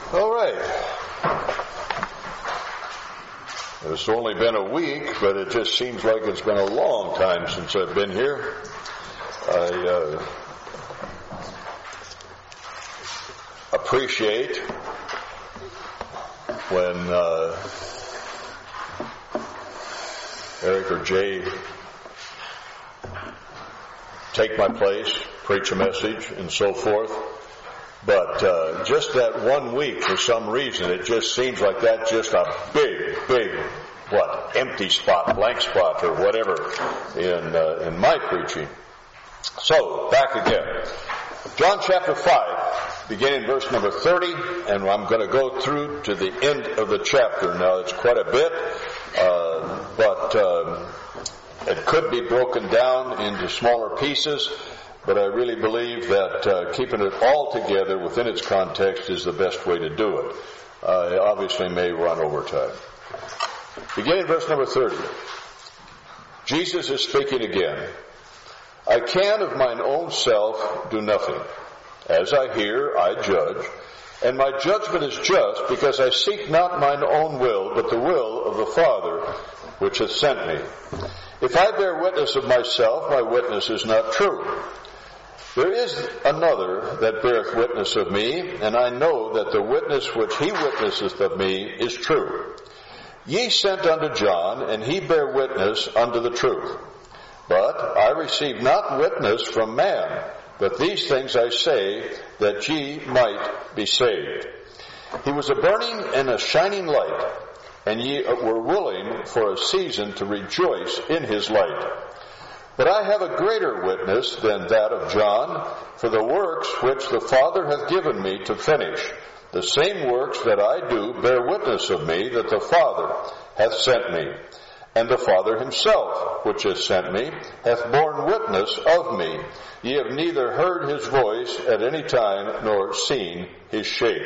All right. It's only been a week, but it just seems like it's been a long time since I've been here. I appreciate when Eric or Jay take my place, preach a message, and so forth. But just that 1 week, for some reason, it just seems like that's just a big, empty spot, blank spot, or whatever in my preaching. So, back again. John chapter 5, beginning verse number 30, and I'm going to go through to the end of the chapter. Now, it's quite a bit, but it could be broken down into smaller pieces. But I really believe that keeping it all together within its context is the best way to do it. It obviously may run over time. Beginning verse number 30. Jesus is speaking again. I can of mine own self do nothing. As I hear, I judge. And my judgment is just, because I seek not mine own will, but the will of the Father which hath sent me. If I bear witness of myself, my witness is not true. There is another that beareth witness of me, and I know that the witness which he witnesseth of me is true. Ye sent unto John, and he bare witness unto the truth. But I receive not witness from man, but these things I say, that ye might be saved. He was a burning and a shining light, and ye were willing for a season to rejoice in his light. But I have a greater witness than that of John, for the works which the Father hath given me to finish, the same works that I do bear witness of me that the Father hath sent me. And the Father himself, which hath sent me, hath borne witness of me. Ye have neither heard his voice at any time, nor seen his shape.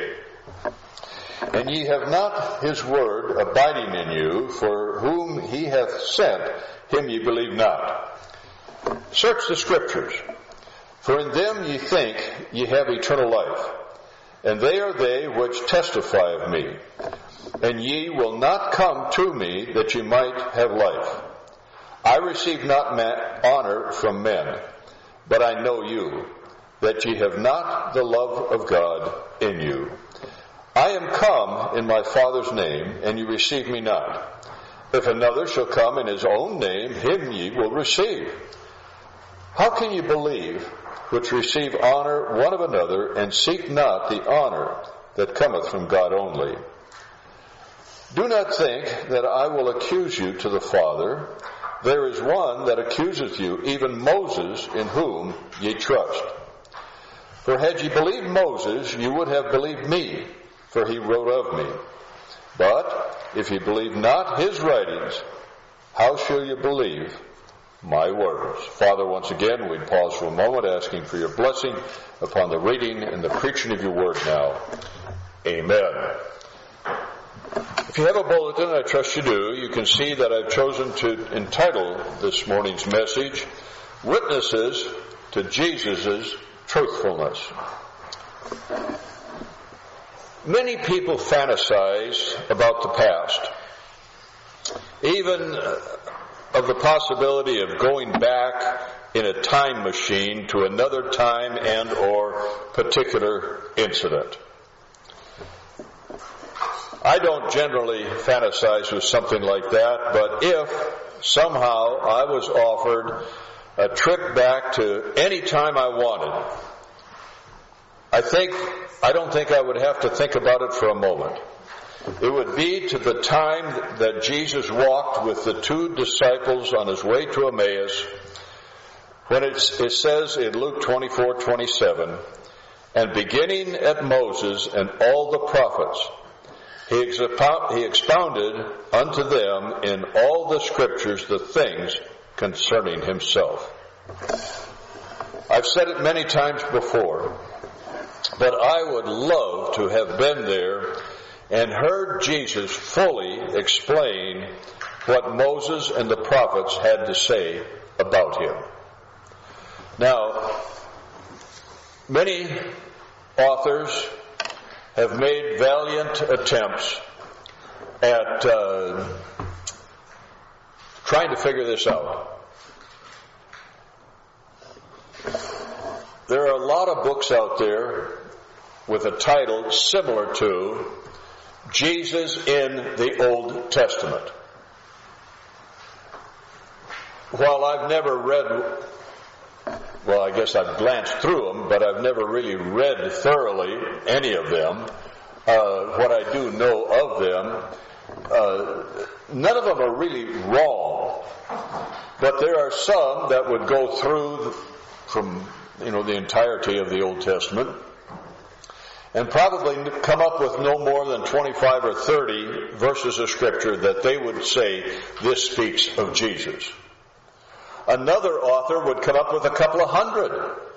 And ye have not his word abiding in you, for whom he hath sent, him ye believe not. Search the Scriptures, for in them ye think ye have eternal life, and they are they which testify of me. And ye will not come to me that ye might have life. I receive not honor from men, but I know you, that ye have not the love of God in you. I am come in my Father's name, and ye receive me not. If another shall come in his own name, him ye will receive. How can ye believe, which receive honor one of another, and seek not the honor that cometh from God only? Do not think that I will accuse you to the Father. There is one that accuseth you, even Moses, in whom ye trust. For had ye believed Moses, you would have believed me, for he wrote of me. But if ye believe not his writings, how shall ye believe my words? Father, once again, we pause for a moment, asking for your blessing upon the reading and the preaching of your word now. Amen. If you have a bulletin, I trust you do, you can see that I've chosen to entitle this morning's message, Witnesses to Jesus' Truthfulness. Many people fantasize about the past, even of the possibility of going back in a time machine to another time and or particular incident. I don't generally fantasize with something like that, but if somehow I was offered a trip back to any time I wanted, I don't think I would have to think about it for a moment. It would be to the time that Jesus walked with the two disciples on his way to Emmaus, when it says in Luke 24:27, and beginning at Moses and all the prophets, he expounded unto them in all the Scriptures the things concerning himself. I've said it many times before, but I would love to have been there and heard Jesus fully explain what Moses and the prophets had to say about him. Now, many authors have made valiant attempts at trying to figure this out. There are a lot of books out there with a title similar to Jesus in the Old Testament. While I've never read, well, I guess I've glanced through them, but I've never really read thoroughly any of them. What I do know of them, none of them are really wrong, but there are some that would go through from the entirety of the Old Testament and probably come up with no more than 25 or 30 verses of Scripture that they would say, this speaks of Jesus. Another author would come up with a couple of hundred.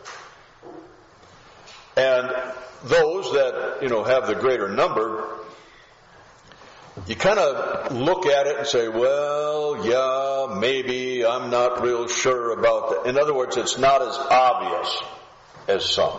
And those that, have the greater number, you kind of look at it and say, well, yeah, maybe, I'm not real sure about that. In other words, it's not as obvious as some.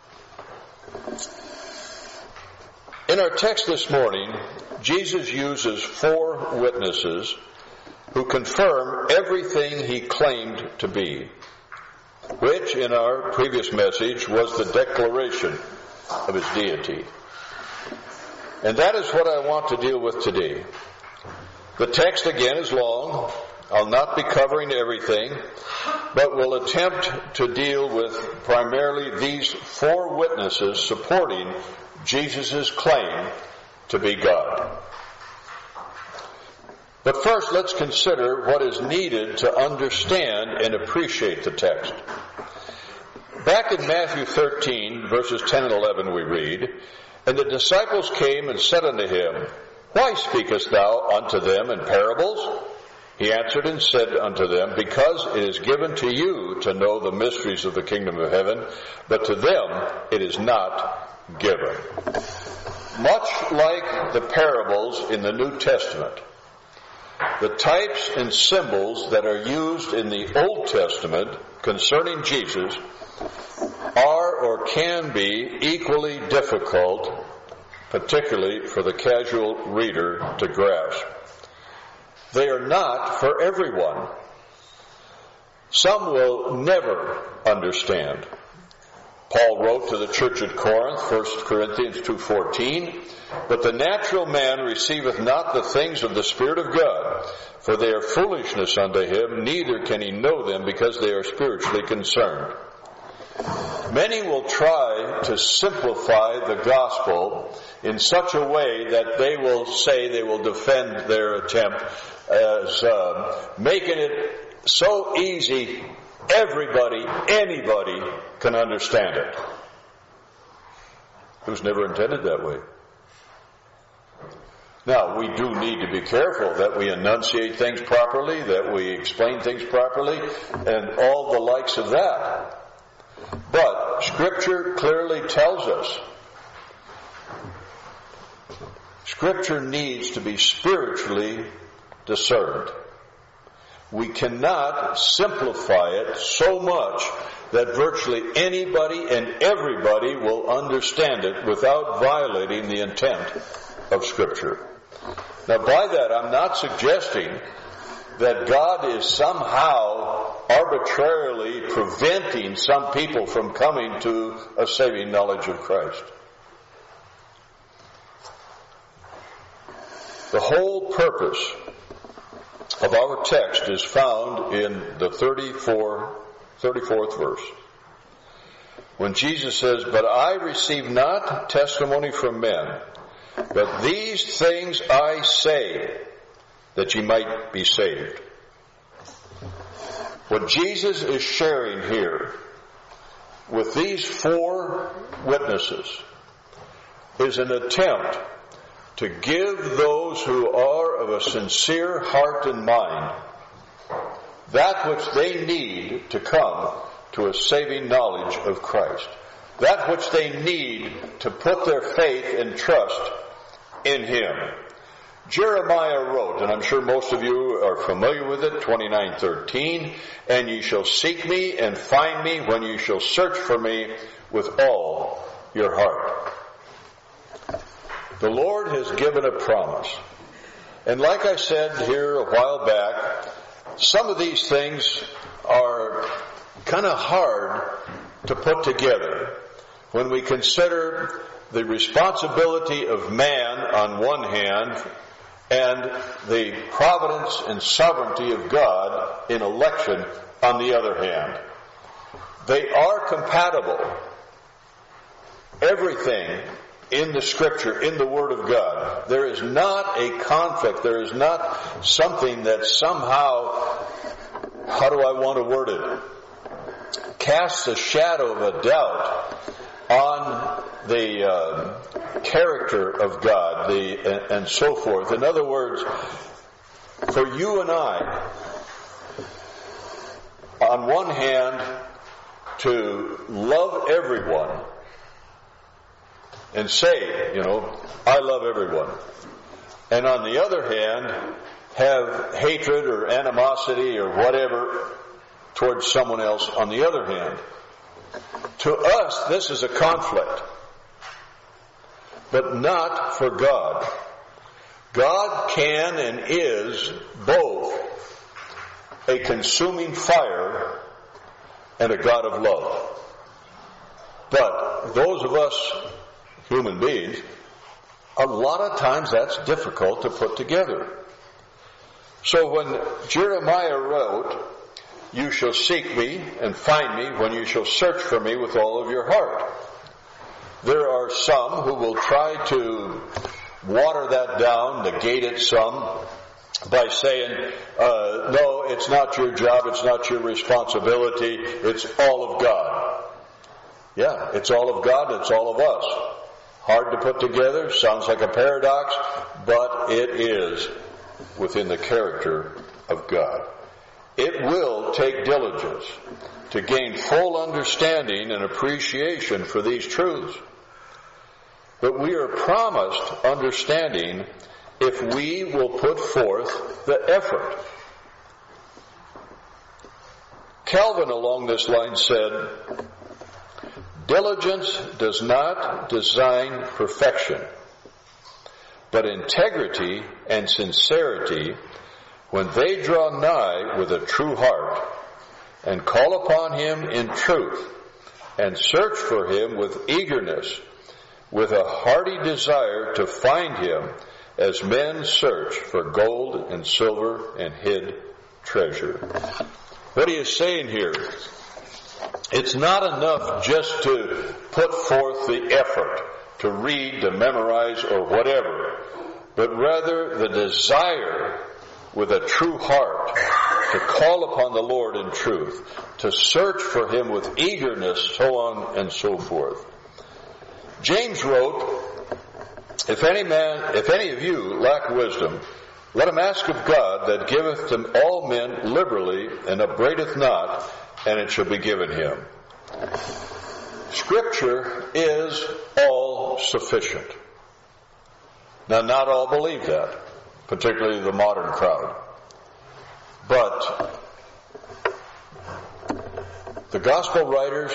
In our text this morning, Jesus uses 4 witnesses who confirm everything he claimed to be, which in our previous message was the declaration of his deity. And that is what I want to deal with today. The text again is long. I'll not be covering everything, but will attempt to deal with primarily these 4 witnesses supporting Jesus' claim to be God. But first, let's consider what is needed to understand and appreciate the text. Back in Matthew 13, verses 10 and 11, we read, And the disciples came and said unto him, Why speakest thou unto them in parables? He answered and said unto them, Because it is given to you to know the mysteries of the kingdom of heaven, but to them it is not given. Much like the parables in the New Testament, the types and symbols that are used in the Old Testament concerning Jesus are or can be equally difficult, particularly for the casual reader to grasp. They are not for everyone. Some will never understand. Paul wrote to the church at Corinth, 1 Corinthians 2:14, But the natural man receiveth not the things of the Spirit of God, for they are foolishness unto him, neither can he know them, because they are spiritually concerned. Many will try to simplify the gospel in such a way that they will say they will defend their attempt as making it so easy anybody can understand it. It was never intended that way. Now, we do need to be careful that we enunciate things properly, that we explain things properly, and all the likes of that. But Scripture clearly tells us Scripture needs to be spiritually discerned. We cannot simplify it so much that virtually anybody and everybody will understand it without violating the intent of Scripture. Now, by that, I'm not suggesting that God is somehow arbitrarily preventing some people from coming to a saving knowledge of Christ. The whole purpose of our text is found in the 34th verse. When Jesus says, But I receive not testimony from men, but these things I say, that ye might be saved. What Jesus is sharing here with these 4 witnesses is an attempt to give those who are of a sincere heart and mind that which they need to come to a saving knowledge of Christ. That which they need to put their faith and trust in Him. Jeremiah wrote, and I'm sure most of you are familiar with it, 29:13, And ye shall seek me and find me when ye shall search for me with all your heart. The Lord has given a promise. And like I said here a while back, some of these things are kind of hard to put together when we consider the responsibility of man on one hand and the providence and sovereignty of God in election on the other hand. They are compatible. Everything in the Scripture, in the Word of God. There is not a conflict. There is not something that somehow, how do I want to word it, casts a shadow of a doubt on the character of God, and so forth. In other words, for you and I, on one hand, to love everyone and say, I love everyone. And on the other hand, have hatred or animosity or whatever towards someone else on the other hand. To us, this is a conflict. But not for God. God can and is both a consuming fire and a God of love. But those of us human beings, a lot of times that's difficult to put together. So when Jeremiah wrote, "You shall seek me and find me when you shall search for me with all of your heart," there are some who will try to water that down, negate it some, by saying, no, it's not your job, it's not your responsibility, it's all of God. Yeah, it's all of God, it's all of us. Hard to put together, sounds like a paradox, but it is within the character of God. It will take diligence to gain full understanding and appreciation for these truths. But we are promised understanding if we will put forth the effort. Calvin along this line said, "Diligence does not design perfection, but integrity and sincerity, when they draw nigh with a true heart, and call upon Him in truth, and search for Him with eagerness, with a hearty desire to find Him, as men search for gold and silver and hid treasure." What he is saying here, it's not enough just to put forth the effort to read, to memorize, or whatever, but rather the desire with a true heart to call upon the Lord in truth, to search for Him with eagerness, so on and so forth. James wrote, If any of you lack wisdom, let him ask of God, that giveth to all men liberally, and upbraideth not, and it shall be given him. Scripture is all sufficient. Now, not all believe that, particularly the modern crowd. But the gospel writers,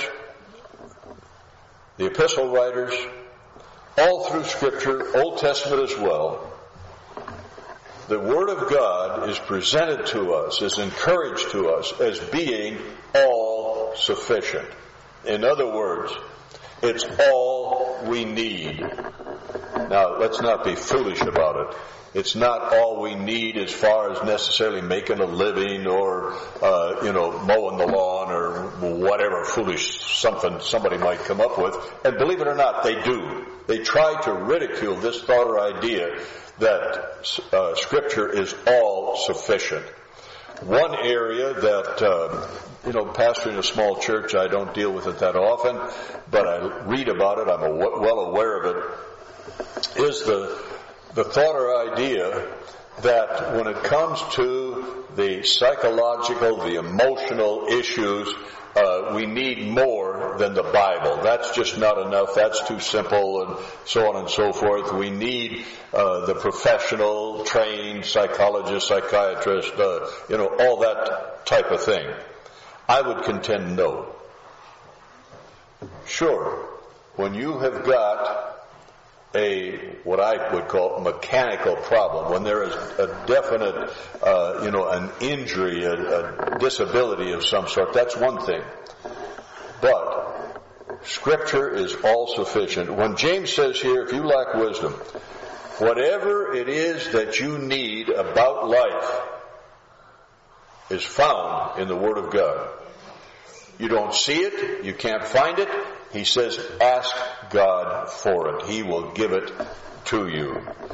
the epistle writers, all through Scripture, Old Testament as well, the Word of God is presented to us, is encouraged to us as being all sufficient. In other words, it's all we need. Now, let's not be foolish about it. It's not all we need as far as necessarily making a living or, mowing the lawn or whatever foolish something somebody might come up with. And believe it or not, they do. They try to ridicule this thought or idea that Scripture is all sufficient. One area that, pastoring a small church, I don't deal with it that often, but I read about it, I'm well aware of it, is the thought or idea that when it comes to the psychological, the emotional issues, we need more than the Bible. That's just not enough. That's too simple, and so on and so forth. We need the professional, trained psychologist, psychiatrist, all that type of thing. I would contend no. Sure, when you have got what I would call mechanical problem, when there is a definite, an injury, a disability of some sort, that's one thing. But Scripture is all sufficient. When James says here, if you lack wisdom, whatever it is that you need about life is found in the Word of God. You don't see it, you can't find it. He says, ask God for it. He will give it to you.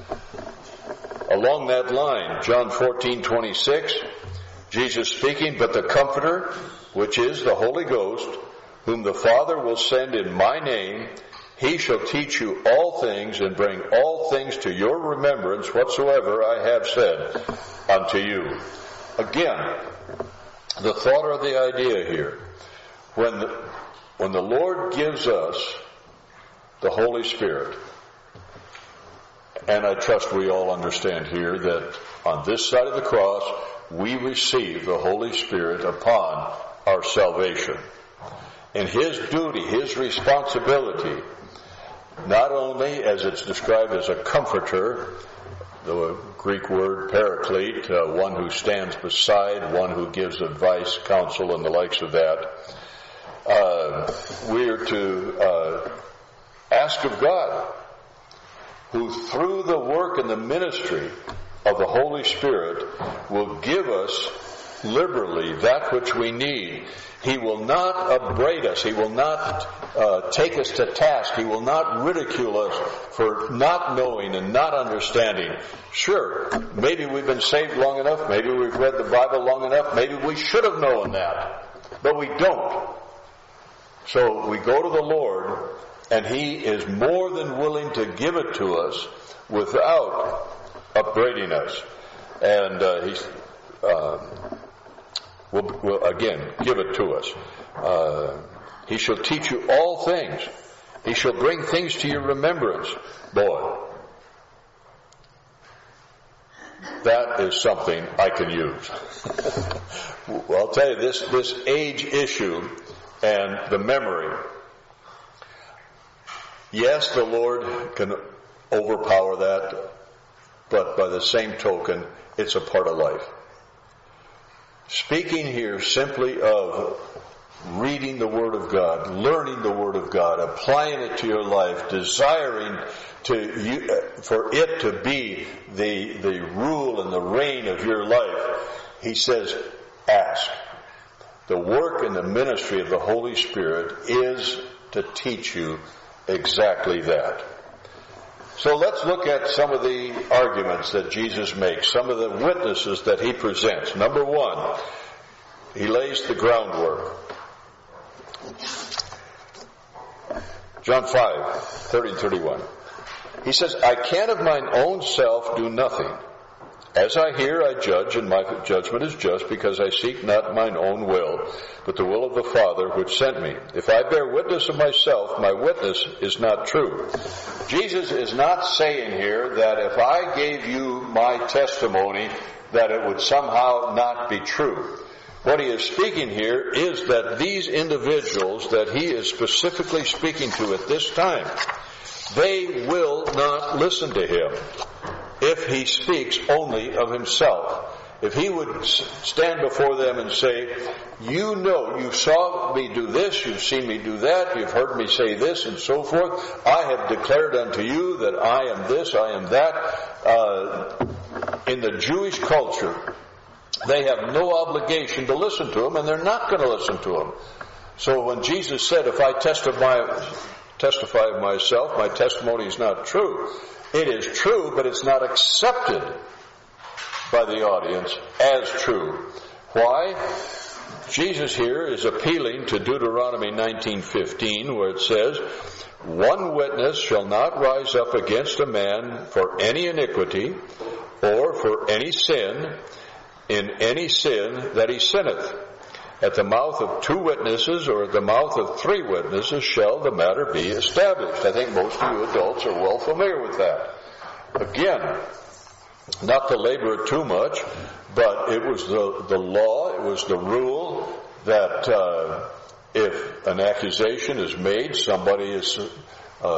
Along that line, John 14:26, Jesus speaking, but the Comforter, which is the Holy Ghost, whom the Father will send in my name, he shall teach you all things and bring all things to your remembrance whatsoever I have said unto you. Again, the thought or the idea here, when the Lord gives us the Holy Spirit, and I trust we all understand here that on this side of the cross, we receive the Holy Spirit upon our salvation. And His duty, His responsibility, not only as it's described as a comforter, the Greek word paraclete, one who stands beside, one who gives advice, counsel, and the likes of that, we are to ask of God, who through the work and the ministry of the Holy Spirit will give us liberally that which we need. He will not upbraid us. He will not take us to task. He will not ridicule us for not knowing and not understanding. Sure, maybe we've been saved long enough. Maybe we've read the Bible long enough. Maybe we should have known that. But we don't. So we go to the Lord, and He is more than willing to give it to us without upbraiding us. And He's will again give it to us. He shall teach you all things. He shall bring things to your remembrance. Boy, that is something I can use. Well, I'll tell you, this age issue and the memory, yes, the Lord can overpower that, but by the same token, it's a part of life. Speaking here simply of reading the Word of God, learning the Word of God, applying it to your life, desiring for it to be the rule and the reign of your life, he says, ask. The work and the ministry of the Holy Spirit is to teach you exactly that. So let's look at some of the arguments that Jesus makes, some of the witnesses that He presents. Number one, He lays the groundwork. John 5:30-31. He says, I can of mine own self do nothing. As I hear, I judge, and my judgment is just, because I seek not mine own will, but the will of the Father which sent me. If I bear witness of myself, my witness is not true. Jesus is not saying here that if I gave you my testimony, that it would somehow not be true. What he is speaking here is that these individuals that he is specifically speaking to at this time, they will not listen to him if he speaks only of himself. If he would stand before them and say, you know, you saw me do this, you've seen me do that, you've heard me say this, and so forth. I have declared unto you that I am this, I am that. In the Jewish culture, they have no obligation to listen to him, and they're not going to listen to him. So when Jesus said, if I testify of myself, my testimony is not true, it is true, but it's not accepted by the audience as true. Why? Jesus here is appealing to Deuteronomy 19:15, where it says, one witness shall not rise up against a man for any iniquity or for any sin, in any sin that he sinneth. At the mouth of two witnesses or at the mouth of three witnesses shall the matter be established. I think most of you adults are well familiar with that. Again, not to labor it too much, but it was the law, it was the rule that if an accusation is made, somebody is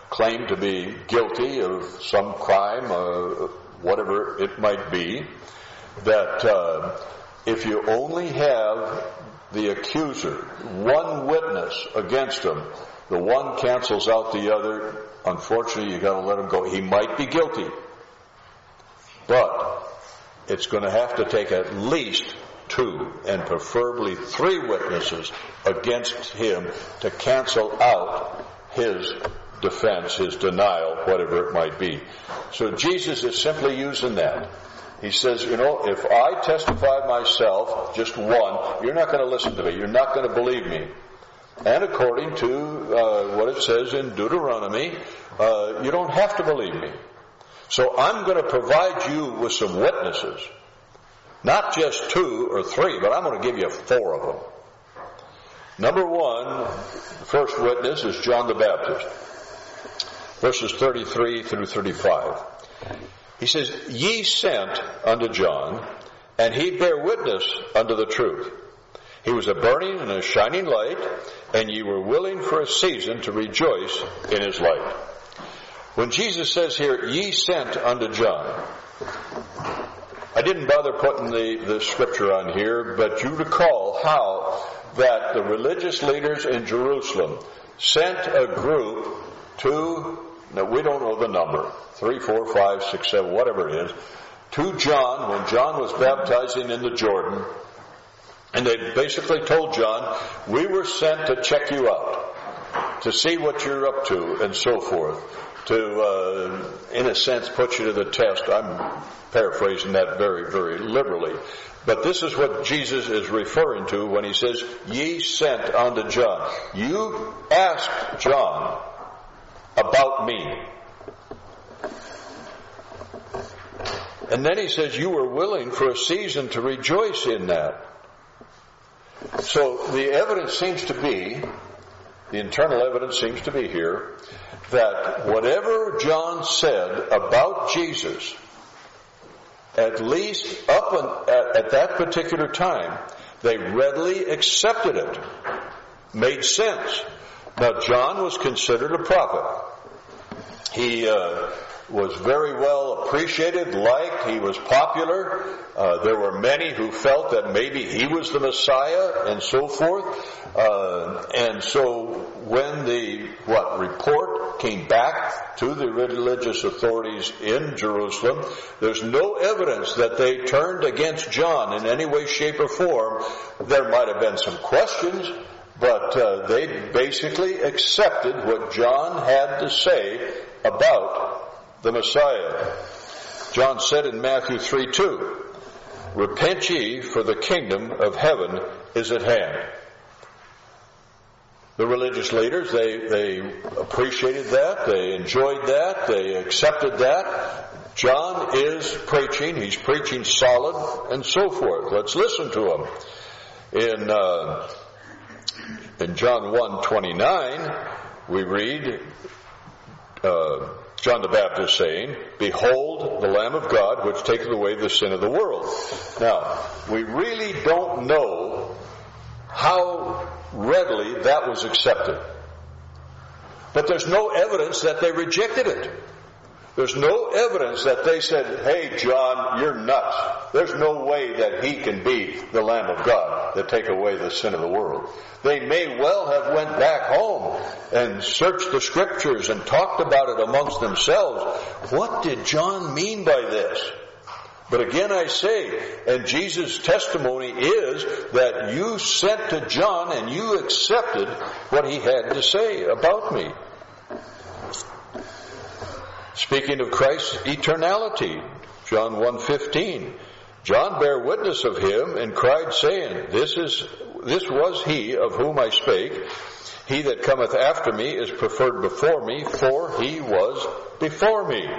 claim to be guilty of some crime, whatever it might be, that if you only have the accuser, one witness against him, the one cancels out the other. Unfortunately, you got to let him go. He might be guilty, but it's going to have to take at least 2 and preferably 3 witnesses against him to cancel out his defense, his denial, whatever it might be. So Jesus is simply using that. He says, if I testify myself, just one, you're not going to listen to me. You're not going to believe me. And according to what it says in Deuteronomy, you don't have to believe me. So I'm going to provide you with some witnesses. Not just 2 or 3, but I'm going to give you 4 of them. Number 1, the first witness is John the Baptist. Verses 33 through 35. He says, Ye sent unto John, and he bare witness unto the truth. He was a burning and a shining light, and ye were willing for a season to rejoice in his light. When Jesus says here, ye sent unto John, I didn't bother putting the scripture on here, but you recall how that the religious leaders in Jerusalem sent a group to, now we don't know the number, 3, 4, 5, 6, 7, whatever it is, to John when John was baptizing in the Jordan. And they basically told John, we were sent to check you out, to see what you're up to, and so forth, to, in a sense, put you to the test. I'm paraphrasing that very, very liberally. But this is what Jesus is referring to when he says, ye sent unto John. You asked John about me. And then he says, you were willing for a season to rejoice in that. So the evidence seems to be, the internal evidence seems to be here, that whatever John said about Jesus, at least up at that particular time, they readily accepted it. Made sense. Now, John was considered a prophet. He was very well appreciated, liked, he was popular. There were many who felt that maybe he was the Messiah and so forth. And so when the report came back to the religious authorities in Jerusalem, there's no evidence that they turned against John in any way, shape, or form. There might have been some questions, but they basically accepted what John had to say about the Messiah. John said in Matthew 3:2, repent ye, for the kingdom of heaven is at hand. The religious leaders, they appreciated that, they enjoyed that, they accepted that. John is preaching, he's preaching solid, and so forth. Let's listen to him. In John 1:29, we read John the Baptist saying, behold the Lamb of God, which taketh away the sin of the world. Now, we really don't know how readily that was accepted. But there's no evidence that they rejected it. There's no evidence that they said, hey, John, you're nuts. There's no way that he can be the Lamb of God that take away the sin of the world. They may well have went back home and searched the scriptures and talked about it amongst themselves. What did John mean by this? But again I say, and Jesus' testimony is that you sent to John and you accepted what he had to say about me. Speaking of Christ's eternality, John 1:15, John bare witness of him and cried, saying, This was he of whom I spake. He that cometh after me is preferred before me, for he was before me.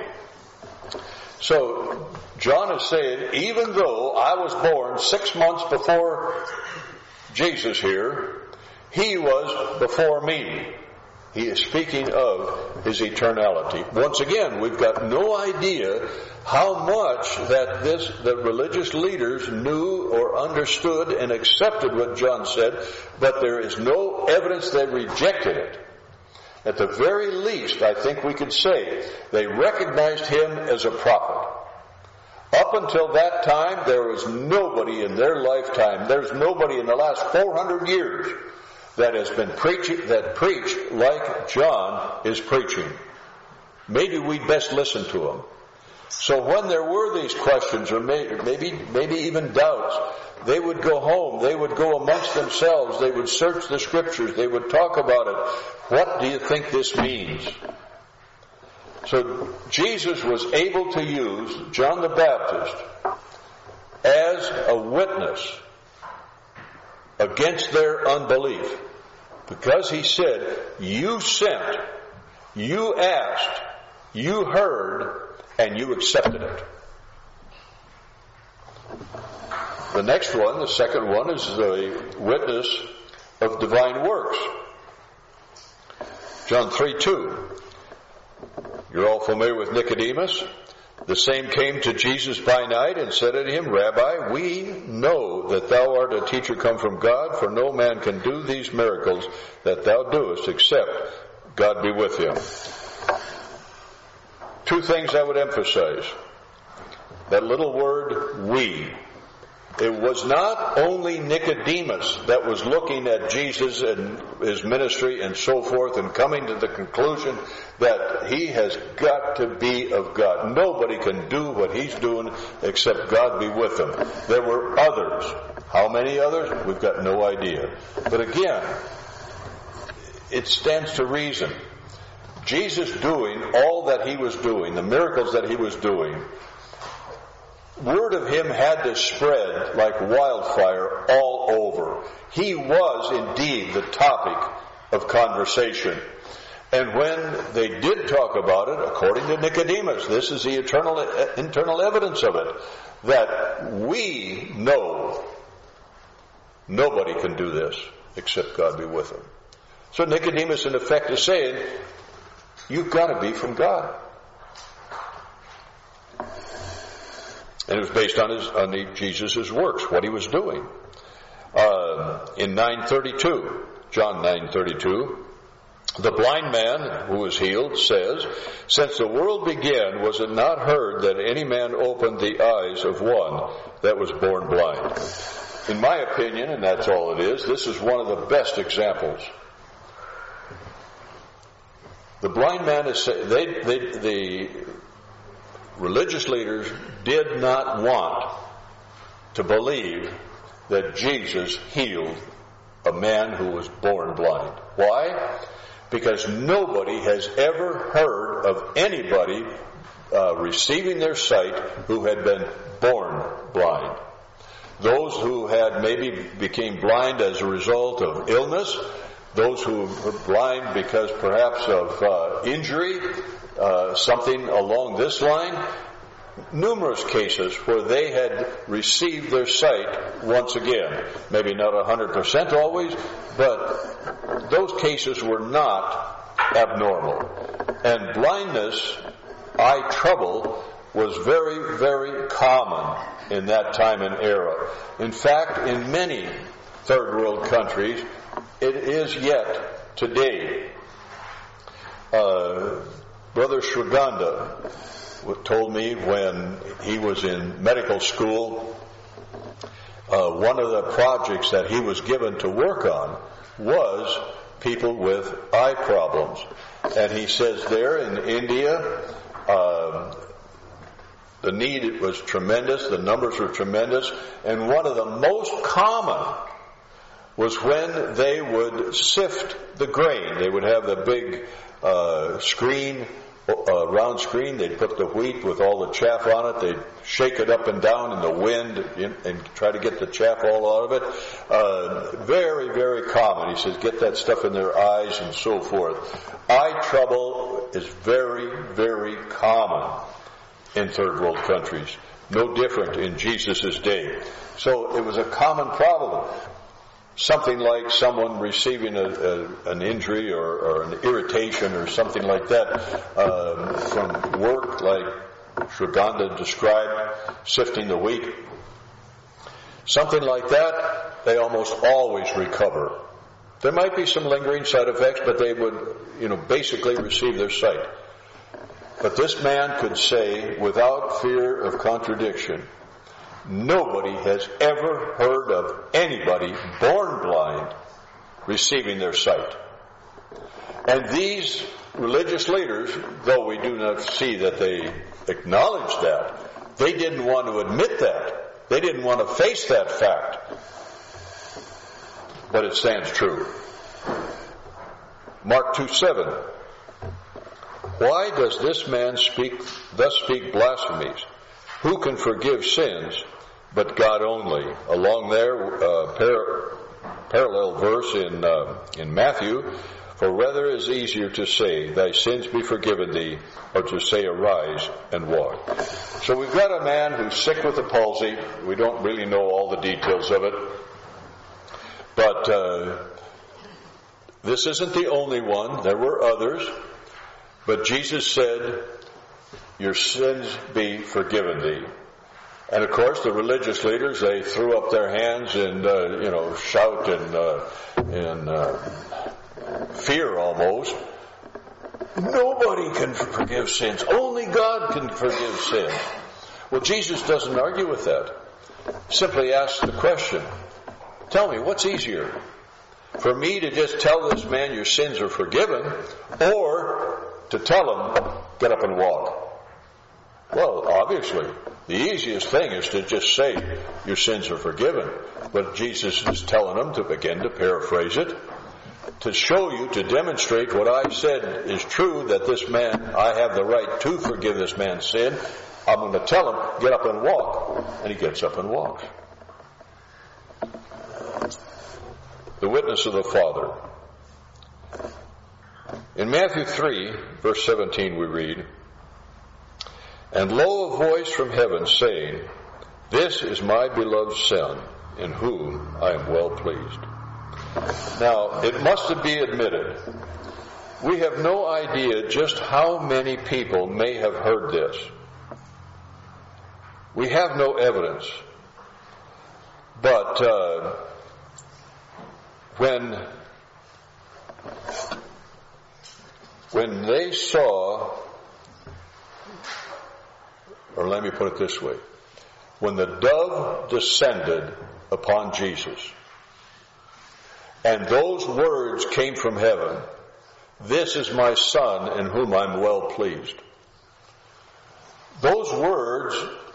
So John is saying, even though I was born 6 months before Jesus here, he was before me. He is speaking of his eternality. Once again, we've got no idea how much that the religious leaders knew or understood and accepted what John said, but there is no evidence they rejected it. At the very least, I think we could say they recognized him as a prophet. Up until that time, there was nobody in their lifetime, there's nobody in the last 400 years that has been preached like John is preaching. Maybe we'd best listen to him. So when there were these questions, or maybe even doubts, they would go home, they would go amongst themselves, they would search the Scriptures, they would talk about it. What do you think this means? So Jesus was able to use John the Baptist as a witness against their unbelief, because he said, you sent, you asked, you heard, and you accepted it. The next one, the second one, is the witness of divine works. John 3:2. You're all familiar with Nicodemus. The same came to Jesus by night and said unto him, Rabbi, we know that thou art a teacher come from God, for no man can do these miracles that thou doest, except God be with him. Two things I would emphasize. That little word, we. It was not only Nicodemus that was looking at Jesus and his ministry and so forth and coming to the conclusion that he has got to be of God. Nobody can do what he's doing except God be with him. There were others. How many others? We've got no idea. But again, it stands to reason. Jesus doing all that he was doing, the miracles that he was doing, word of him had to spread like wildfire all over. He was indeed the topic of conversation. And when they did talk about it, according to Nicodemus, this is the internal evidence of it, that we know nobody can do this except God be with him. So Nicodemus in effect is saying, you've got to be from God. And it was based on Jesus' works, what he was doing. In 9:32, John 9:32, the blind man who was healed says, since the world began, was it not heard that any man opened the eyes of one that was born blind? In my opinion, and that's all it is, this is one of the best examples. The blind man is the religious leaders did not want to believe that Jesus healed a man who was born blind. Why? Because nobody has ever heard of anybody receiving their sight who had been born blind. Those who had maybe became blind as a result of illness, those who were blind because perhaps of injury, something along this line, numerous cases where they had received their sight once again. Maybe not 100% always, but those cases were not abnormal. And blindness, eye trouble, was very, very common in that time and era. In fact, in many third world countries, it is yet today. Brother Shriganda told me when he was in medical school, one of the projects that he was given to work on was people with eye problems. And he says there in India, the need was tremendous, the numbers were tremendous, and one of the most common was when they would sift the grain. They would have the big screen, round screen. They'd put the wheat with all the chaff on it. They'd shake it up and down in the wind and try to get the chaff all out of it. Very, very common. He says, get that stuff in their eyes and so forth. Eye trouble is very, very common in third world countries. No different in Jesus' day. So it was a common problem. Something like someone receiving an injury or an irritation or something like that from work, like Shriganda described, sifting the wheat. Something like that, they almost always recover. There might be some lingering side effects, but they would, basically receive their sight. But this man could say, without fear of contradiction, nobody has ever heard of anybody born blind receiving their sight. And these religious leaders, though we do not see that they acknowledge that, they didn't want to admit that. They didn't want to face that fact. But it stands true. Mark 2:7. Why does this man thus speak blasphemies? Who can forgive sins but God only? Along there, parallel verse in Matthew, for whether it is easier to say, thy sins be forgiven thee, or to say, arise and walk. So we've got a man who's sick with the palsy. We don't really know all the details of it. But this isn't the only one. There were others. But Jesus said, your sins be forgiven thee. And of course, the religious leaders, they threw up their hands and, shout and fear almost. Nobody can forgive sins. Only God can forgive sins. Well, Jesus doesn't argue with that. Simply asks the question, tell me, what's easier? For me to just tell this man your sins are forgiven, or to tell him, get up and walk? Well, obviously, the easiest thing is to just say your sins are forgiven. But Jesus is telling them, to paraphrase it, to show you, to demonstrate what I said is true, that this man, I have the right to forgive this man's sin. I'm going to tell him, get up and walk. And he gets up and walks. The witness of the Father. In Matthew 3, verse 17, we read, and lo, a voice from heaven saying, this is my beloved Son, in whom I am well pleased. Now, it must be admitted, we have no idea just how many people may have heard this. We have no evidence. But when they saw, or let me put it this way, when the dove descended upon Jesus, and those words came from heaven, this is my Son in whom I'm well pleased. Those words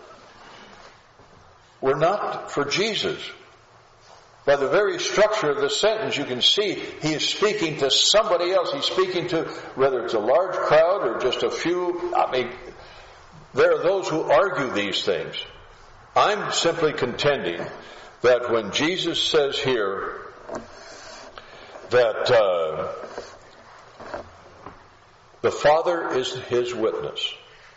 were not for Jesus. By the very structure of the sentence, you can see he is speaking to somebody else. He's speaking to, whether it's a large crowd or just a few. There are those who argue these things. I'm simply contending that when Jesus says here that the Father is his witness,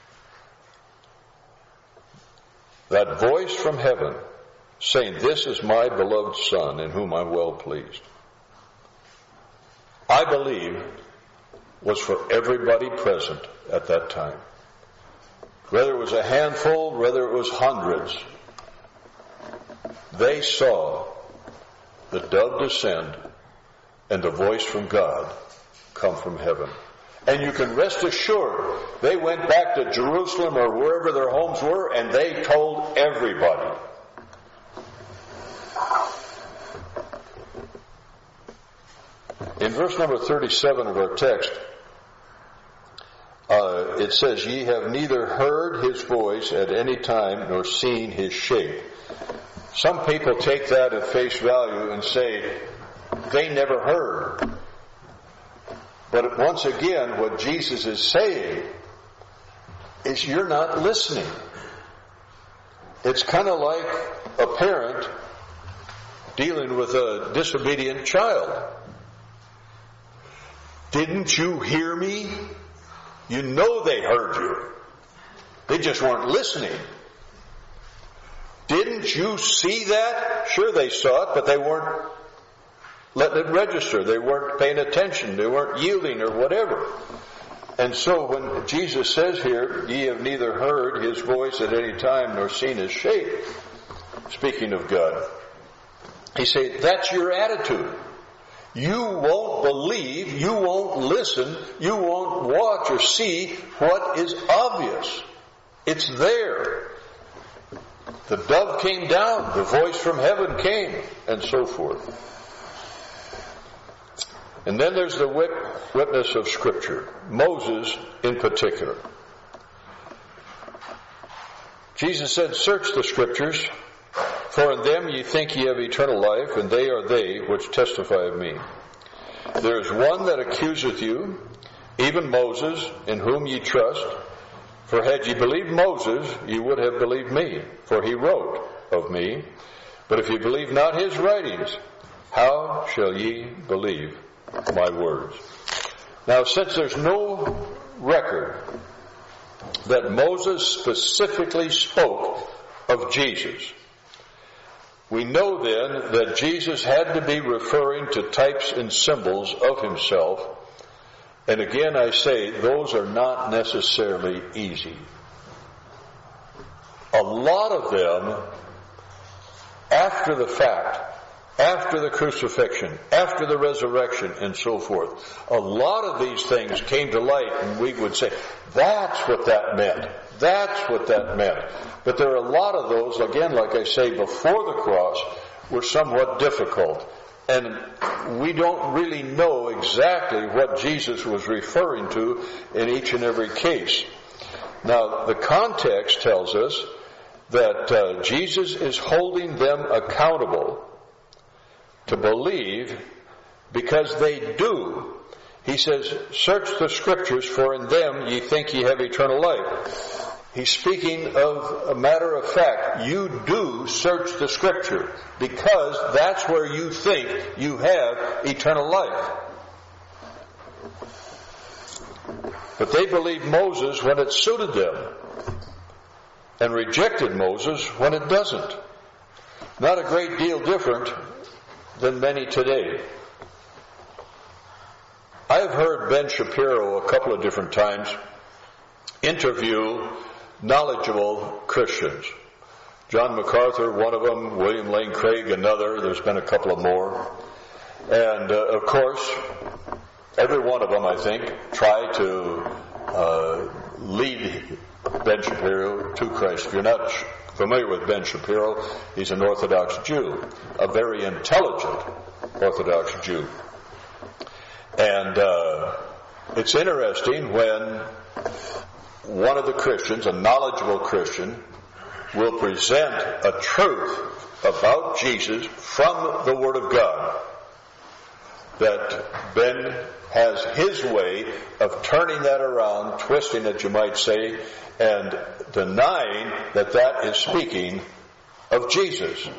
that voice from heaven saying, this is my beloved Son in whom I'm well pleased, I believe was for everybody present at that time. Whether it was a handful, whether it was hundreds, they saw the dove descend and the voice from God come from heaven. And you can rest assured, they went back to Jerusalem or wherever their homes were, and they told everybody. In verse number 37 of our text, it says, ye have neither heard his voice at any time nor seen his shape. Some people take that at face value and say, they never heard. But once again, what Jesus is saying is you're not listening. It's kind of like a parent dealing with a disobedient child. Didn't you hear me? You know they heard you. They just weren't listening. Didn't you see that? Sure, they saw it, but they weren't letting it register. They weren't paying attention. They weren't yielding or whatever. And so when Jesus says here, ye have neither heard his voice at any time nor seen his shape, speaking of God, he says, that's your attitude. you won't believe, you won't listen, you won't watch or see what is obvious. It's there. The dove came down, the voice from heaven came, and so forth. And then there's the witness of Scripture, Moses in particular. Jesus said, "Search the Scriptures, for in them ye think ye have eternal life, and they are they which testify of me. There is one that accuseth you, even Moses, in whom ye trust. For had ye believed Moses, ye would have believed me, for he wrote of me. But if ye believe not his writings, how shall ye believe my words?" Now, since there's no record that Moses specifically spoke of Jesus, we know then that Jesus had to be referring to types and symbols of himself. And again, I say, those are not necessarily easy. A lot of them, after the fact, after the crucifixion, after the resurrection, and so forth, a lot of these things came to light, and we would say, that's what that meant. That's what that meant. But there are a lot of those, again, like I say, before the cross, were somewhat difficult. And we don't really know exactly what Jesus was referring to in each and every case. Now, the context tells us that Jesus is holding them accountable to believe because they do. He says, "Search the Scriptures, for in them ye think ye have eternal life." He's speaking of a matter of fact. You do search the Scripture because that's where you think you have eternal life. But they believed Moses when it suited them and rejected Moses when it doesn't. Not a great deal different than many today. I have heard Ben Shapiro a couple of different times interview knowledgeable Christians. John MacArthur, one of them, William Lane Craig, another. There's been a couple of more. And, of course, every one of them, I think, try to lead Ben Shapiro to Christ. If you're not familiar with Ben Shapiro, he's an Orthodox Jew, a very intelligent Orthodox Jew. And it's interesting when one of the Christians, a knowledgeable Christian, will present a truth about Jesus from the Word of God, that Ben has his way of turning that around, twisting it, you might say, and denying that that is speaking of Jesus.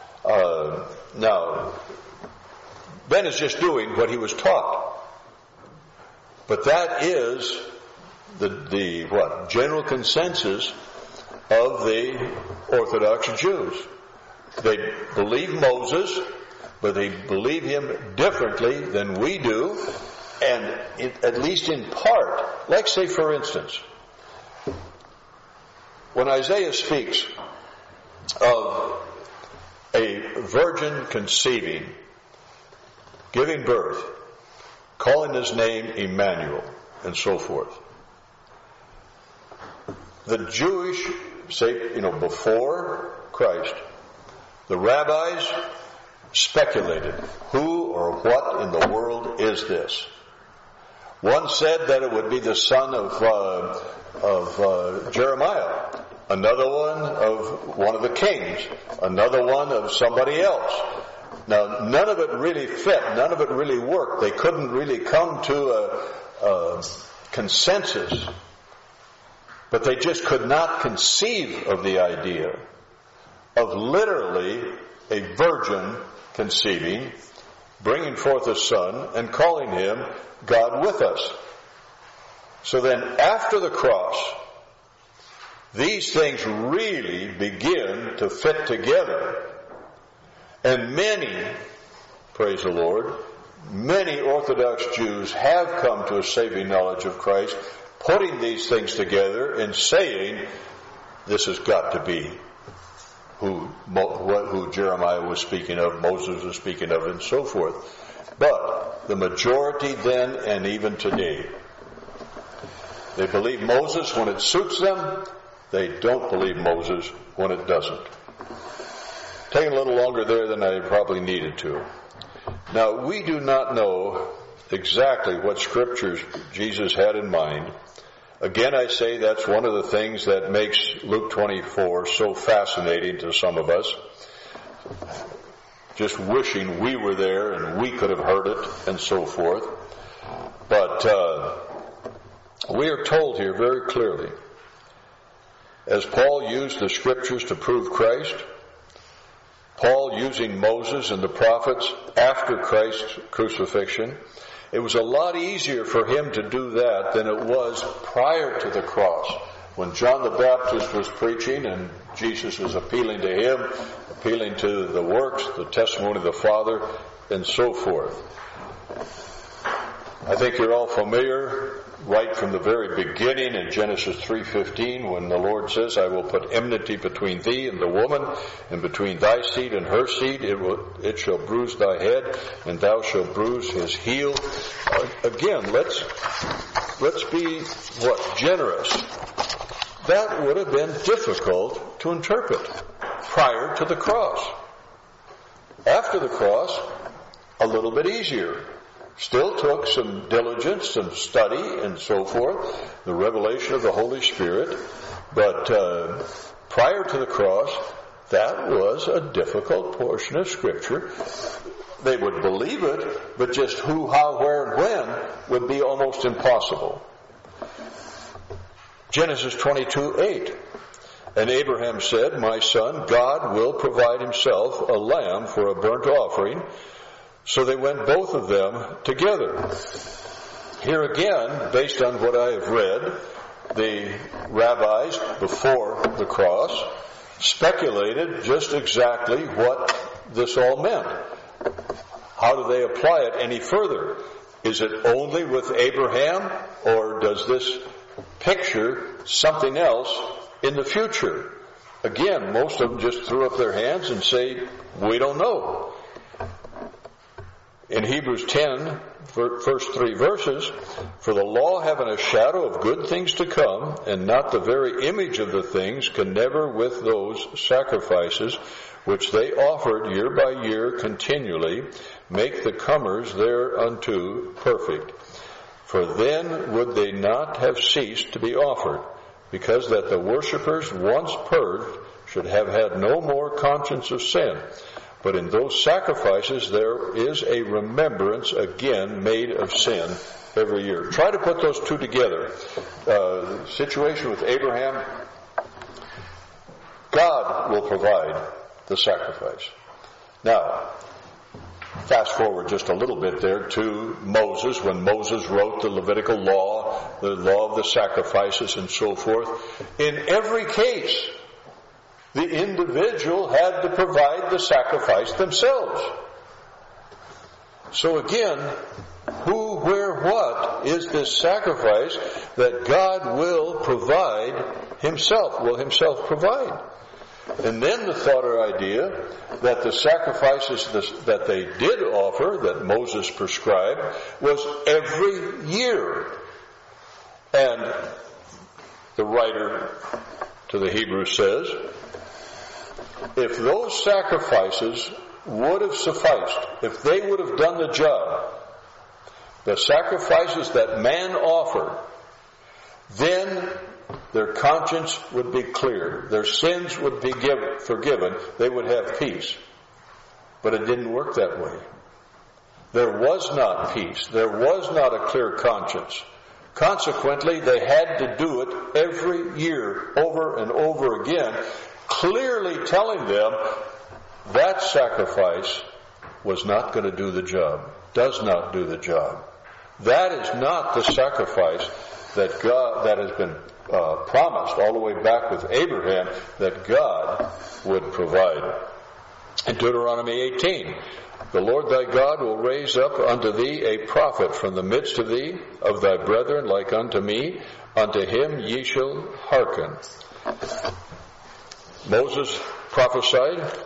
Now, Ben is just doing what he was taught. But that is the general consensus of the Orthodox Jews. They believe Moses, but they believe him differently than we do, and at least in part. Like, say, for instance, when Isaiah speaks of a virgin conceiving, giving birth, calling his name Emmanuel, and so forth, the Jewish, say, before Christ, the rabbis speculated, who or what in the world is this? One said that it would be the son of Jeremiah, another one of one of the kings, another one of somebody else. Now, none of it really fit, none of it really worked. They couldn't really come to a consensus. But they just could not conceive of the idea of literally a virgin conceiving, bringing forth a son, and calling him God with us. So then, after the cross, these things really begin to fit together. And many, praise the Lord, many Orthodox Jews have come to a saving knowledge of Christ, putting these things together and saying, this has got to be who Jeremiah was speaking of, Moses was speaking of, and so forth. But the majority then and even today, they believe Moses when it suits them. They don't believe Moses when it doesn't. Taking a little longer there than I probably needed to. Now, we do not know exactly what scriptures Jesus had in mind. Again, I say that's one of the things that makes Luke 24 so fascinating to some of us. Just wishing we were there and we could have heard it and so forth. But we are told here very clearly, as Paul used the scriptures to prove Christ, Paul using Moses and the prophets after Christ's crucifixion, it was a lot easier for him to do that than it was prior to the cross. When John the Baptist was preaching and Jesus was appealing to him, appealing to the works, the testimony of the Father, and so forth. I think you're all familiar right from the very beginning in Genesis 3:15 when the Lord says, I will put enmity between thee and the woman, and between thy seed and her seed. It shall bruise thy head, and thou shalt bruise his heel. Again, let's be generous. That would have been difficult to interpret prior to the cross. After the cross, a little bit easier. Still took some diligence, some study, and so forth, the revelation of the Holy Spirit. But prior to the cross, that was a difficult portion of Scripture. They would believe it, but just who, how, where, and when would be almost impossible. Genesis 22:8. And Abraham said, My son, God will provide himself a lamb for a burnt offering. So they went both of them together. Here again, based on what I have read, the rabbis before the cross speculated just exactly what this all meant. How do they apply it any further? Is it only with Abraham, or does this picture something else in the future? Again, most of them just threw up their hands and say, we don't know. In Hebrews 10, first 3 verses, for the law having a shadow of good things to come, and not the very image of the things, can never with those sacrifices which they offered year by year continually make the comers thereunto perfect. For then would they not have ceased to be offered, because that the worshippers once purged should have had no more conscience of sin. But in those sacrifices there is a remembrance again made of sin every year. Try to put those two together. The situation with Abraham, God will provide the sacrifice. Now, fast forward just a little bit there to Moses, when Moses wrote the Levitical law, the law of the sacrifices and so forth. In every case, the individual had to provide the sacrifice themselves. So again, who, where, what is this sacrifice that God will provide himself, will himself provide? And then the thought or idea that the sacrifices that they did offer, that Moses prescribed, was every year. And the writer to the Hebrews says, if those sacrifices would have sufficed, if they would have done the job, the sacrifices that man offered, then their conscience would be clear, their sins would be forgiven, they would have peace. But it didn't work that way. There was not peace. There was not a clear conscience. Consequently, they had to do it every year, over and over again, clearly telling them that sacrifice was not going to do the job, does not do the job. That is not the sacrifice that has been promised all the way back with Abraham, that God would provide. In Deuteronomy 18, the Lord thy God will raise up unto thee a prophet from the midst of thee, of thy brethren like unto me, unto him ye shall hearken. Moses prophesied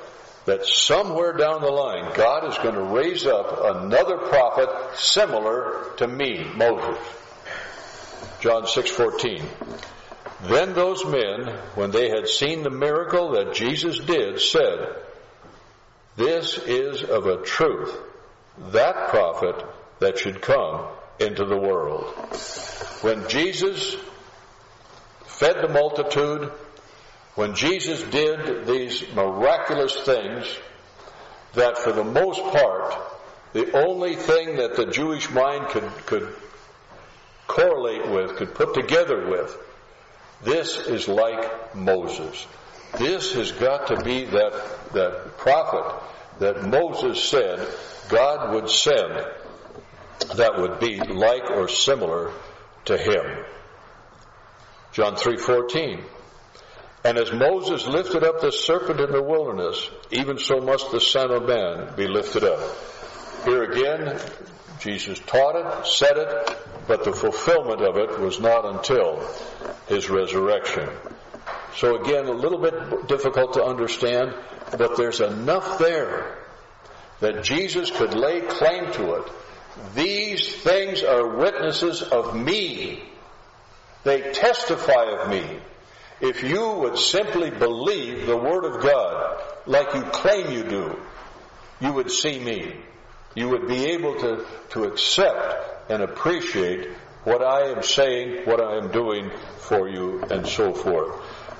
that somewhere down the line, God is going to raise up another prophet similar to me, Moses. John 6:14. Then those men, when they had seen the miracle that Jesus did, said, "This is of a truth that prophet that should come into the world." When Jesus fed the multitude, when Jesus did these miraculous things that for the most part, the only thing that the Jewish mind could correlate with, could put together with, this is like Moses. This has got to be that prophet that Moses said God would send that would be like or similar to him. John 3:14. And as Moses lifted up the serpent in the wilderness, even so must the Son of Man be lifted up. Here again, Jesus taught it, said it, but the fulfillment of it was not until his resurrection. So again, a little bit difficult to understand, but there's enough there that Jesus could lay claim to it. These things are witnesses of me. They testify of me. If you would simply believe the Word of God like you claim you do, you would see me. You would be able to accept and appreciate what I am saying, what I am doing for you, and so forth.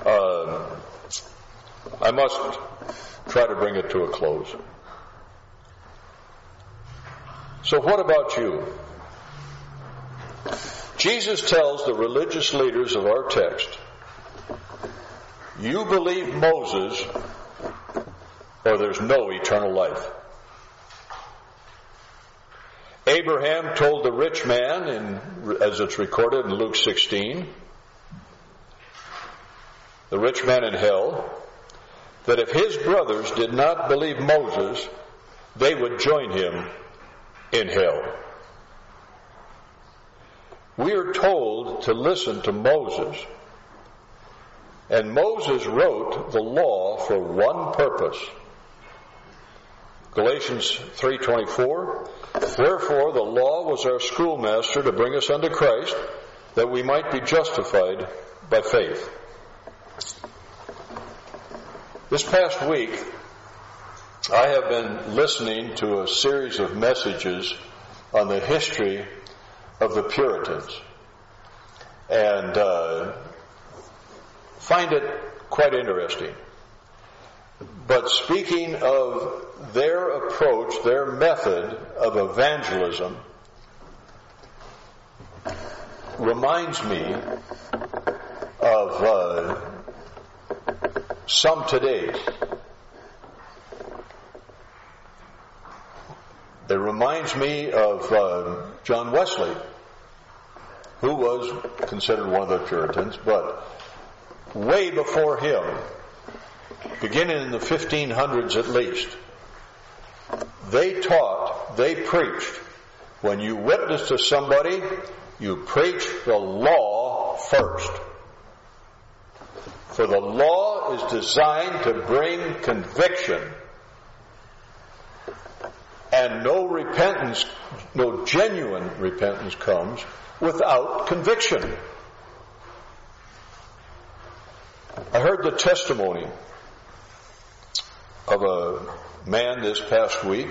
I must try to bring it to a close. So what about you? Jesus tells the religious leaders of our text, you believe Moses or there's no eternal life. Abraham told the rich man, as it's recorded in Luke 16, the rich man in hell, that if his brothers did not believe Moses, they would join him in hell. We are told to listen to Moses. And Moses wrote the law for one purpose. Galatians 3:24, wherefore the law was our schoolmaster to bring us unto Christ, that we might be justified by faith. This past week, I have been listening to a series of messages on the history of the Puritans. And find it quite interesting. But speaking of their approach, their method of evangelism, reminds me of some today. It reminds me of John Wesley, who was considered one of the Puritans, but way before him, beginning in the 1500s at least, they taught, they preached, when you witness to somebody, you preach the law first. For the law is designed to bring conviction. And no repentance, no genuine repentance comes without conviction. I heard the testimony of a man this past week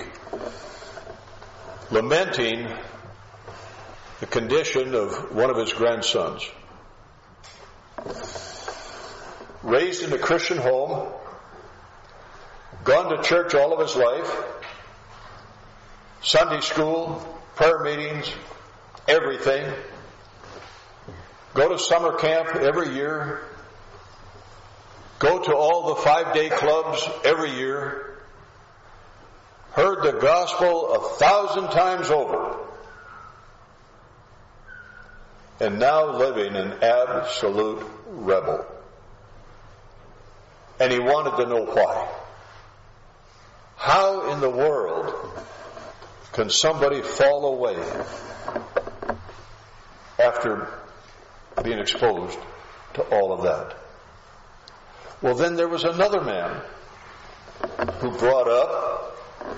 lamenting the condition of one of his grandsons. Raised in a Christian home, gone to church all of his life, Sunday school, prayer meetings, everything. Go to summer camp every year. Go to all the 5-day clubs every year. Heard the gospel 1,000 times over. And now living an absolute rebel. And he wanted to know why. How in the world can somebody fall away after being exposed to all of that? Well, then there was another man who brought up,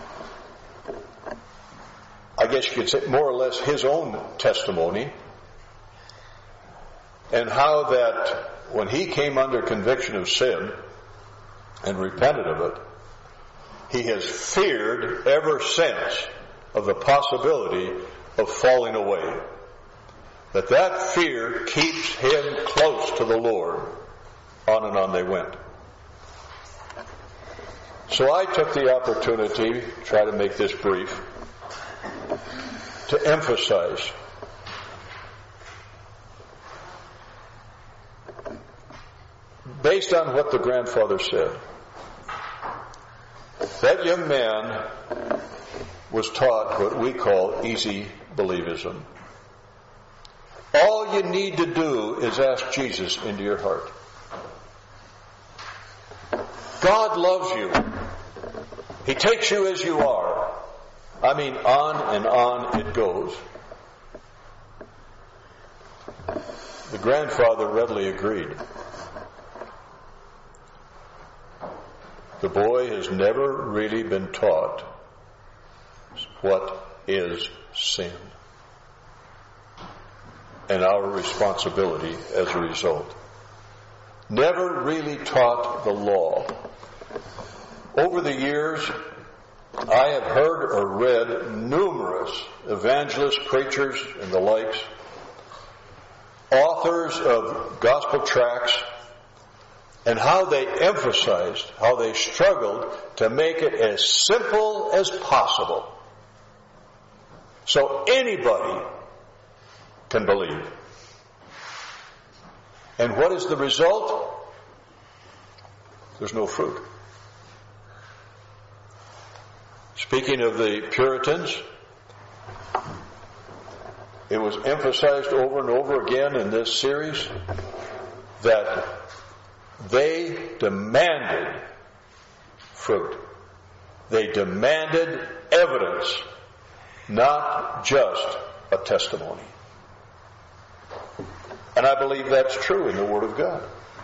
I guess you could say, more or less his own testimony, and how that when he came under conviction of sin and repented of it, he has feared ever since of the possibility of falling away. That fear keeps him close to the Lord. On and on they went. So I took the opportunity, try to make this brief, to emphasize based on what the grandfather said. That young man was taught what we call easy believism. All you need to do is ask Jesus into your heart. God loves you. He takes you as you are. I mean, on and on it goes. The grandfather readily agreed. The boy has never really been taught what is sin and our responsibility as a result. Never really taught the law. Over the years, I have heard or read numerous evangelists, preachers, and the likes, authors of gospel tracts, and how they emphasized, how they struggled to make it as simple as possible so anybody can believe. And what is the result? There's no fruit. Speaking of the Puritans, it was emphasized over and over again in this series that they demanded fruit. They demanded evidence, not just a testimony. And I believe that's true in the Word of God.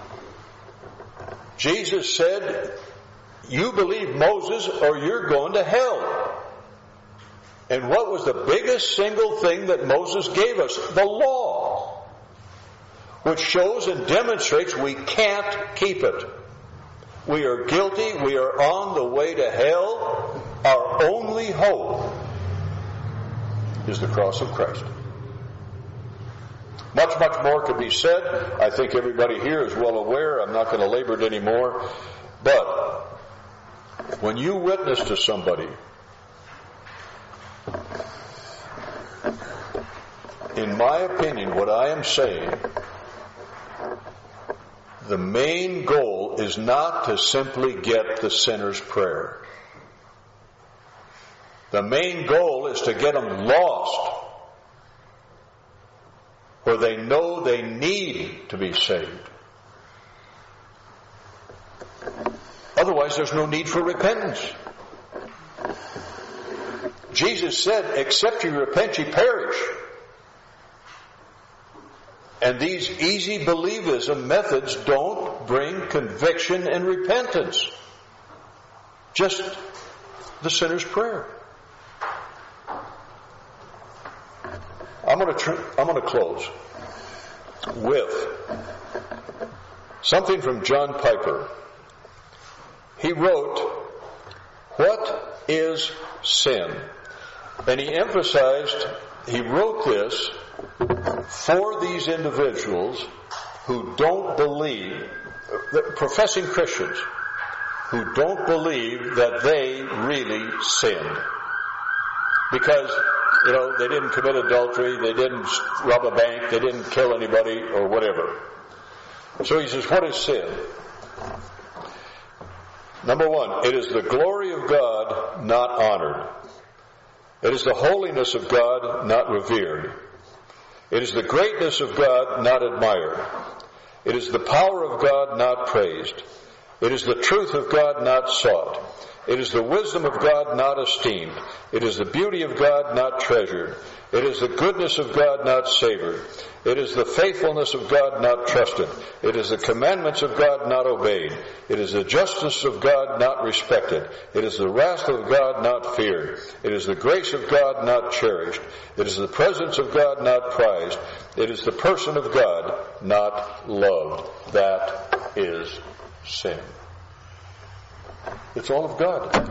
Jesus said, you believe Moses or you're going to hell. And what was the biggest single thing that Moses gave us? The law. Which shows and demonstrates we can't keep it. We are guilty. We are on the way to hell. Our only hope is the cross of Christ. Much, much more could be said. I think everybody here is well aware. I'm not going to labor it anymore. But when you witness to somebody, in my opinion, what I am saying, the main goal is not to simply get the sinner's prayer. The main goal is to get them lost where they know they need to be saved. Otherwise, there's no need for repentance. Jesus said, except you repent, you perish. And these easy believism methods don't bring conviction and repentance. Just the sinner's prayer. I'm going to close with something from John Piper. He wrote, "What is sin?" And he emphasized, he wrote this for these individuals who don't believe, professing Christians, who don't believe that they really sinned. Because, they didn't commit adultery, they didn't rob a bank, they didn't kill anybody, or whatever. So he says, what is sin? Number one, it is the glory of God not honored. It is the holiness of God not revered. It is the greatness of God not admired. It is the power of God not praised. It is the truth of God not sought. It is the wisdom of God not esteemed. It is the beauty of God not treasured. It is the goodness of God not savored. It is the faithfulness of God not trusted. It is the commandments of God not obeyed. It is the justice of God not respected. It is the wrath of God not feared. It is the grace of God not cherished. It is the presence of God not prized. It is the person of God not loved. That is sin. It's all of God.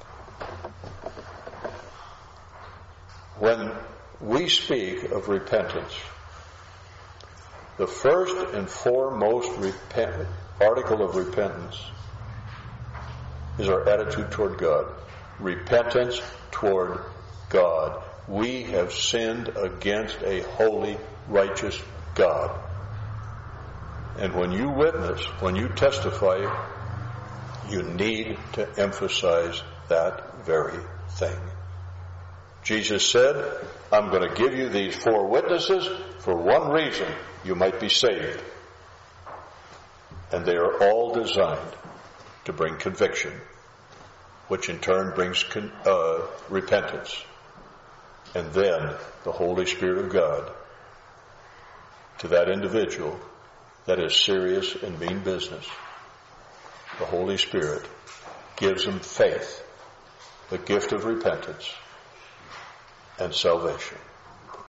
When we speak of repentance, the first and foremost article of repentance is our attitude toward God. Repentance toward God. We have sinned against a holy, righteous God. And when you witness, when you testify, you need to emphasize that very thing. Jesus said, I'm going to give you these 4 witnesses for one reason: you might be saved. And they are all designed to bring conviction, which in turn brings repentance. And then the Holy Spirit of God to that individual that is serious and mean business. The Holy Spirit gives them faith, the gift of repentance, and salvation.